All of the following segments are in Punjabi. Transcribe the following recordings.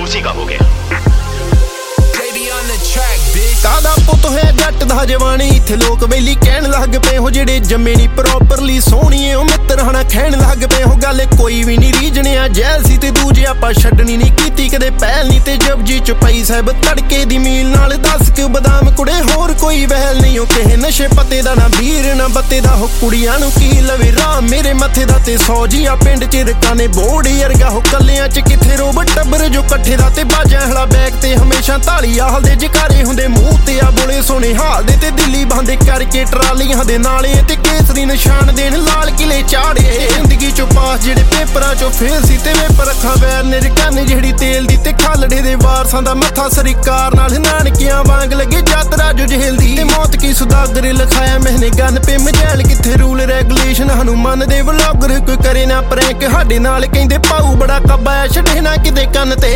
उसी का हो गया। ਕਾਦਾ ਪੁੱਤ ਹੋਇਆ ਜੱਟ ਦਾ ਜਵਾਨੀ ਇੱਥੇ ਲੋਕ ਬੇਲੀ ਕਹਿਣ ਲੱਗ ਪਏ ਹੋ ਜਿਹੜੇ ਜੰਮੇ ਨਹੀਂ ਪ੍ਰੋਪਰਲੀ ਸੋਹਣੀਏ ਉਹ ਮਿੱਤਰ ਹਣਾ ਖੈਣ ਲੱਗ ਪਏ ਹੋ ਗੱਲ ਕੋਈ ਵੀ ਨਹੀਂ ਰੀਜਣਿਆ ਜੈਲ ਸੀ ਤੇ ਦੂਜੇ ਆਪਾਂ ਛੱਡਣੀ ਨਹੀਂ ਕੀਤੀ ਕਦੇ ਪਹਿਲ ਨਹੀਂ ਤੇ ਜਪਜੀ ਚ ਪਈ ਸਾਹਿਬ ਤੜਕੇ ਦੀ ਮੀਲ ਨਾਲ 10 ਕਿ ਬਦਾਮ ਕੁੜੇ ਹੋਰ ਕੋਈ ਵਹਿਲ ਨਹੀਂ ਉਹ ਕਿਸੇ ਨਸ਼ੇ ਪੱਤੇ ਦਾ ਨਾ ਵੀਰ ਨਾ ਬੱਤੇ ਦਾ ਹੋ ਕੁੜੀਆਂ ਨੂੰ ਕੀ ਲਵੇ ਰਾਹ ਮੇਰੇ ਮੱਥੇ ਦਾ ਤੇ 100 ਜੀਆਂ ਪਿੰਡ ਚ ਰਕਾਨੇ ਬੋੜ ਯਰਗਾ ਹੋ ਕੱਲਿਆਂ ਚ ਕਿੱਥੇ ਰੋਬ ਟੱਬਰ ਜੋ ਇਕੱਠੇ ਦਾ ਤੇ ਬਾਜਾਂ ਹਲਾ ਬੈਗ ਤੇ ਹਮੇਸ਼ਾ ਤਾਲੀ ਆਹਲ ਦੇ ਜਕਾਰੇ ਹੁੰਦੇ ਮੂੰਹ ਤੇ ਆ ਬੋਲੇ ਸੋਹਣੇ ਹਾਲ ਦੇ ਤੇ ਦਿੱਲੀ ਬੰਦੇ ਕਰਕੇ ਟਰਾਲੀਆਂ ਦੇ ਨਾਲੇ ਤੇ ਕੇਸਰੀ ਨਿਸ਼ਾਨ ਦੇਣ ਲਾਲ ਕਿਲੇ ਚਾੜੇ ਜ਼ਿੰਦਗੀ ਚੋਂ ਪਾਸ ਜਿਹੜੇ ਪੇਪਰਾਂ ਚੋਂ ਫੇਲ ਸੀ ਤੇ ਵੇਪਰ ਅੱਖਾਂ ਵੈਰ ਨੇ ਰਕਾਨੇ ਜਿਹੜੀ ਤੇਲ ਦੀ ਤੇ ਖਾਲੜੇ ਦੇ ਵਾਰਸਾਂ ਦਾ ਮੱਥਾ ਸਰਕਾਰ ਨਾਲ ਨਾਨਕਿਆਂ ਵਾਂਗ ਲੱਗੇ ਯਾਤਰਾ ਜੋ ਜੇਲ੍ਹ ਦੀ ਤੇ ਮੌਤ ਕੀ ਸੁਦਾਗਰ ਲਿਖਾਇਆ ਮੈਨੇ ਗਨ ਪੇ ਮਜੈਲ ਕਿੱਥੇ ਰੂਲ ਰੈਗੂਲੇਸ਼ਨ ਸਾਨੂੰ ਮੰਨਦੇ ਵਲੌਗਰ ਕੋਈ ਕਰੇ ਨਾ ਪ੍ਰੈਂਕ ਸਾਡੇ ਨਾਲ ਕਹਿੰਦੇ ਪਾਉ ਬੜਾ ਕੱਬਾ ਛੱਡੇ ਨਾ ਕਿਤੇ ਕੰਨ ਤੇ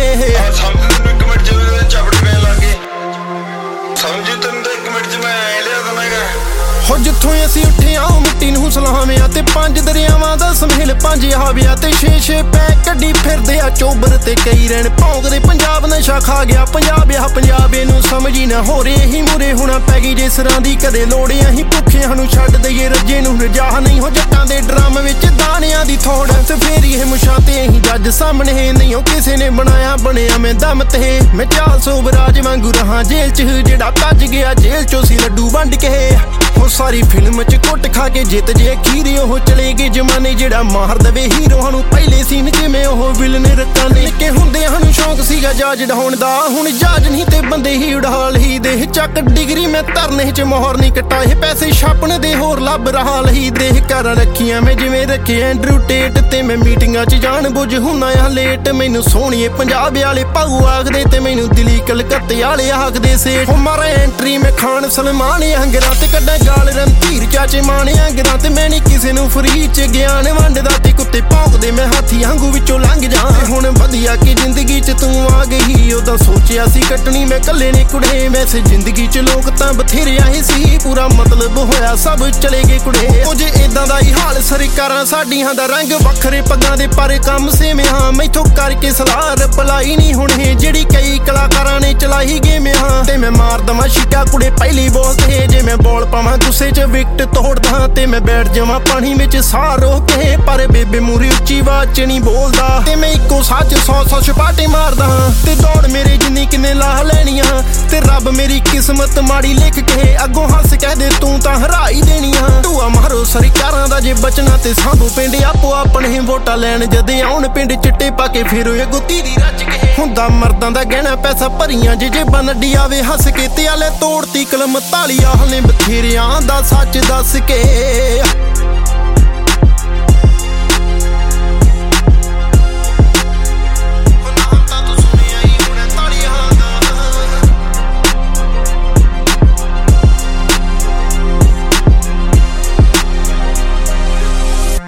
ਹੋ ਜਿੱਥੋਂ ਅਸੀਂ ਉੱਠੇ ਆ ਮਿੱਟੀ ਨੂੰ ਸਲਾਮਿਆ ਤੇ 5 ਦਰਿਆਵਾਂ ਦਾ ਸਮੇਲ 5 ਆਵਿਆ ਤੇ 6 ਪੈ ਕੱਢੀ ਫਿਰਦੇ ਆ ਚੋਬਰ ਤੇ ਕਈ ਰਹਿਣ ਭੌਂਕਦੇ ਪੰਜਾਬ ਨਸ਼ਾ ਖਾ ਗਿਆ ਪੰਜਾਬ ਆ ਪੰਜਾਬ ਇਹਨੂੰ ਸਮਝੀ ਨਾ ਹੋ ਰਹੇ ਹੀ ਮੂਰੇ ਹੋਣਾ ਪੈ ਗਈ ਜੇ ਸਰਾਂ ਦੀ ਕਦੇ ਲੋੜ ਅਸੀਂ ਭੁੱਖਿਆਂ ਨੂੰ ਛੱਡ ਦਈਏ ਰੱਜੇ ਨੂੰ ਰਜਾਹ ਨਹੀਂ ਹੋ ਜੱਟਾਂ ਦੇ ਡਰਮ ਵਿੱਚ ਦਾਣਿਆਂ ਦੀ ਥੋੜ ਤੇ ਫੇਰ ਇਹ ਮੁਸ਼ਾਂ ਤੇ ਅਸੀਂ ਜੱਜ ਸਾਹਮਣੇ ਨਹੀਂ ਉਹ ਕਿਸੇ ਨੇ ਬਣਾਇਆ ਬਣਿਆ ਮੈਂ ਦਮ ਤੇ ਮੈਂ ਚਾਲ ਸੋਬਰਾਜ ਵਾਂਗੂ ਰਹਾ ਜੇਲ੍ਹ ਚ ਜਿਹੜਾ ਭੱਜ ਗਿਆ ਜੇਲ੍ਹ ਚੋਂ ਸੀ ਲੱਡੂ ਵੰਡ ਕੇ ਉਹ ਸਾਰੀ ਫਿਲਮ ਚ ਕੁੱਟ ਖਾ ਕੇ ਜਿੱਤ ਜੇ ਅਖੀਰੇ ਉਹ ਚਲੇ ਗਏ ਜਮਾਨੇ ਜਿਹੜਾ ਮਾਰ ਦਵੇ ਹੀਰੋਆਂ ਨੂੰ ਪਹਿਲੇ ਸੀਨ ਜਿਵੇਂ ਉਹ ਵਿਲਨ ਰਕਾਨੇ ਨਿੱਕੇ ਹੁੰਦਿਆਂ ਨੂੰ ਸ਼ੌਂਕ ਸੀਗਾ ਜਾਜ ਡਾਉਣ ਦਾ ਹੁਣ ਜਾਜ ਨਹੀਂ ਤੇ ਬੰਦੇ ਹੀ ਉਡਾ ਲਈ ਦੇ ਚੱਕ ਡਿਗਰੀ ਮੈਂ ਧਰਨੇ ਚ ਮੋਹਰ ਨਹੀਂ ਕਟਾਏ ਪੈਸੇ ਛਾਪਣ ਦੇ ਹੋਰ ਲੱਭ ਰਹਾ ਲਈ ਦੇ ਘਰਾਂ ਰੱਖੀਆਂ ਮੈਂ ਜਿਵੇਂ ਰੱਖੇ ਐਂਡਰੂ ਟੇਟ ਤੇ ਮੈਂ ਮੀਟਿੰਗਾਂ ਚ ਜਾਣ ਬੁੱਝ ਹੁੰਦਾ ਆ ਲੇਟ ਮੈਨੂੰ ਸੋਹਣੀਏ ਪੰਜਾਬ ਵਾਲੇ ਭਾਊ ਆਖਦੇ ਤੇ ਮੈਨੂੰ ਦਿੱਲੀ ਕਲਕੱਤੇ ਵਾਲੇ ਆਖਦੇ ਸੇ ਮਾਰਾ ਐਂਟਰੀ ਮੈਂ ਖਾਨ ਸਲਮਾਨ ਅੰਗਰਾਂ ਤੇ ਕੱਢਾਂ ਗਾਲ ਰਣਧੀਰ ਚਾਚੇ ਮਾਣਿਆ ਗਿਰਾਂ ਤੇ ਮੈਂ ਨਹੀਂ ਕਿਸੇ ਨੂੰ ਫਰੀ ਚ ਗਿਆਨ ਵੰਡਦਾ ਤੇ ਕੁੱਤੇ ਭੌਂਕਦੇ ਮੈਂ ਹਾਥੀ ਵਾਂਗੂ ਵਿੱਚੋਂ ਲੰਘ ਜਾ ਹੁਣ ਵਧੀਆ ਕਿ ਜ਼ਿੰਦਗੀ ਚ ਤੂੰ ਆ ਗਈ ਉਦੋਂ ਸੋਚਿਆ ਸੀ ਕੱਟਣੀ ਮੈਂ ਕੱਲੇ ਨੇ ਕੁੜੇ ਵੈਸੇ ਜ਼ਿੰਦਗੀ ਚ ਲੋਕ ਤਾਂ ਬਥੇਰੇ ਆਏ ਸੀ ਪੂਰਾ ਮਤਲਬ ਹੋਇਆ ਸਭ ਚਲੇ ਗਏ ਕੁੜੇ ਉਹ ਜੇ ਇਦਾਂ ਦਾ ਹੀ ਹਾਲ ਸਰਕਾਰਾਂ ਸਾਡੀਆਂ ਦਾ ਰੰਗ ਵੱਖਰੇ ਪੱਗਾਂ ਦੇ ਪਰ ਕੰਮ ਸੇਮਿਆਂ ਮੈਥੋਂ ਕਰਕੇ ਸਲਾਹ ਰਿਪਲਾਈ ਨਹੀਂ ਹੁਣ ਜਿਹੜੀ ਕਈ ਕਲਾਕਾਰਾਂ ਨੇ ਚਲਾਈ ਗੇਮਿਆਂ ਤੇ ਮੈਂ ਮਾਰ ਦਵਾਂ ਛਿੱਟਾ ਕੁੜੇ ਪਹਿਲੀ ਬੋਲ ਤੇ ਜੇ ਮੈਂ ਬੋਲ ਪਾਵਾਂ ਗੁੱਸੇ ਚ ਵਿਕਟ ਤੋੜਦਾ ਤੇ ਮੈਂ ਬੈਠ ਜਾਵਾਂ ਪਾਣੀ ਵਿੱਚ ਸਾਹ ਰੋਕ ਕੇ ਪਰ ਬੇਬੇ ਮੂਰੀ ਉੱਚੀ ਆਵਾਜ਼ ਚ ਨਹੀਂ ਬੋਲਦਾ ਤੇ ਮੈਂ ਇੱਕੋ ਸੱਚ 100 ਛਪਾਟੇ ਮਾਰਦਾ ਤੇ ਦੌੜ ਮੇਰੇ ਜਿੰਨੀ ਕਿੰਨੇ ਲਾਹ ਲੈਣੀਆਂ ਤੇ ਰੱਬ ਮੇਰੀ ਕਿਸਮਤ ਮਾੜੀ ਲਿਖ ਕੇ ਅੱਗੋਂ ਹੱਸ ਕਹਦੇ ਤੂੰ ਤਾਂ ਹਰਾਈ ਦੇਣੀਆਂ ਧੂਆ ਮਾਰੋ ਸਰਕਾਰਾਂ ਦਾ ਜੇ ਬਚਣਾ ਤੇ ਸਾਂਭੋ ਪਿੰਡ ਆਪੋ ਆਪਣੇ ਵੋਟਾਂ ਲੈਣ ਜਦੇ ਆਉਣ ਪਿੰਡ ਚਿੱਟੇ ਪਾ ਕੇ ਫਿਰ ਉਹ ਗੁੱਤੀ ਦੀ ਰੱਜ ਕੇ ਹੁੰਦਾ ਮਰਦਾਂ ਦਾ ਗਹਿਣਾ ਪੈਸਾ ਭਰੀਆਂ ਜੇ ਜੇਬਾਂ ਨੱਡੀ ਆਵੇ ਹੱਸ ਕੇ ਤੇ ਆਲੇ ਤੋੜਤੀ ਕਲਮ ਤਾਲੀ ਆਹਲੇ ਬਥੇਰਿਆਂ ਦਾ ਸੱਚ ਦੱਸ ਕੇ